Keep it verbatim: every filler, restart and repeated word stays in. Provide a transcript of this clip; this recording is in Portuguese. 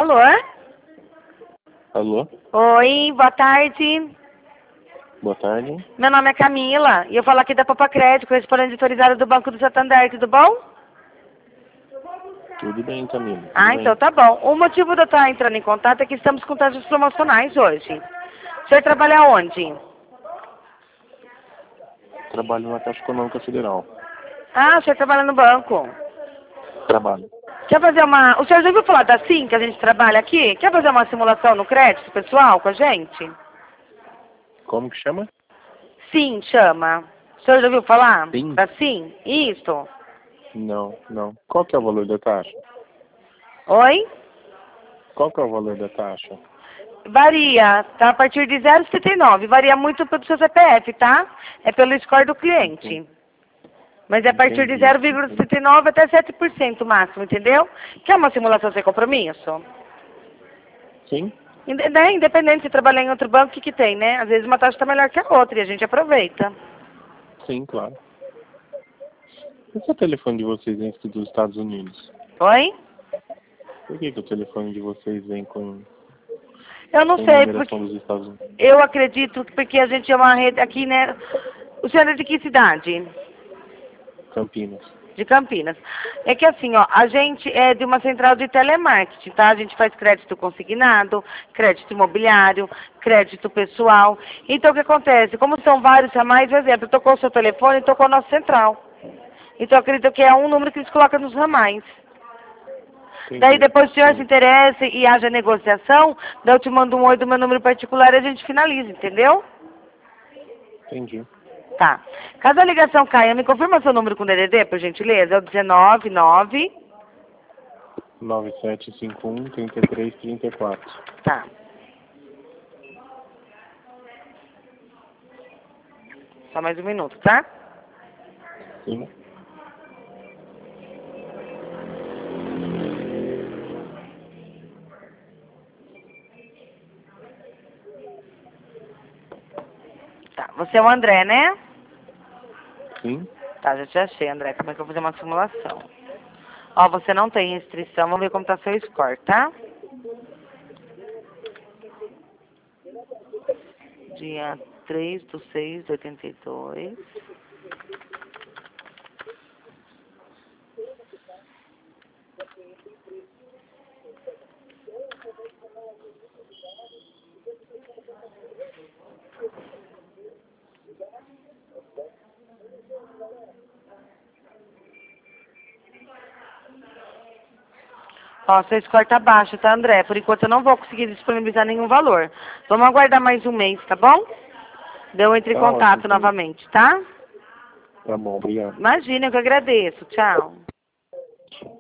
Alô? Alô? Oi, boa tarde. Boa tarde. Meu nome é Camila e eu falo aqui da Papa Crédito, correspondente autorizada do Banco do Santander, tudo bom? Tudo bem, Camila. Tudo Ah, bem. então tá bom. O motivo de eu estar entrando em contato é que estamos com taxas promocionais hoje. O senhor trabalha onde? Trabalho na Caixa Econômica Federal. Ah, o senhor trabalha no banco. Trabalho. Quer fazer uma... O senhor já ouviu falar da Sim, que a gente trabalha aqui? Quer fazer uma simulação no crédito pessoal com a gente? Como que chama? Sim, chama. O senhor já ouviu falar? Sim. Da Sim? Isso. Não, não. Qual que é o valor da taxa? Oi? Qual que é o valor da taxa? Varia, tá? A partir de zero vírgula setenta e nove. Varia muito pelo seu C P F, tá? É pelo score do cliente. Entendi. Mas é a partir de Entendi. zero vírgula setenta e nove até sete por cento máximo, entendeu? Quer uma simulação sem compromisso? Sim? Inde- né? Independente se trabalhar em outro banco, o que, que tem, né? Às vezes uma taxa está melhor que a outra e a gente aproveita. Sim, claro. Esse é o telefone de vocês vem aqui dos Estados Unidos? Oi? Por que, que o telefone de vocês vem com, Eu não com sei, porque numeração dos Estados Unidos? eu acredito que porque a gente é uma rede aqui, né? O senhor é de que cidade? Campinas. De Campinas. É que assim, ó, a gente é de uma central de telemarketing, tá? A gente faz crédito consignado, crédito imobiliário, crédito pessoal. Então, o que acontece? Como são vários ramais, por exemplo, tocou o seu telefone, tocou a nossa central. Então, eu acredito que é um número que eles colocam nos ramais. Entendi. Daí, depois, se o senhor se Sim. interessa e haja negociação, daí eu te mando um oi do meu número particular e a gente finaliza, entendeu? Entendi. Tá. Caso a ligação caia, me confirma seu número com D D D, por gentileza? É o dezenove nove. nove sete cinco um, três três três quatro. Tá. Só mais um minuto, tá? Sim. Tá. Você é o André, né? Sim? Tá, já te achei, André. Como é que eu vou fazer uma simulação? Ó, você não tem restrição. Vamos ver como tá seu score, tá? Dia três de seis de oitenta e dois. Ó, seu score tá baixo, tá, André? Por enquanto eu não vou conseguir disponibilizar nenhum valor. Vamos aguardar mais um mês, tá bom? Deu entre em Tá contato ótimo. novamente, tá? Tá bom, obrigado. Imagina, eu que agradeço. Tchau.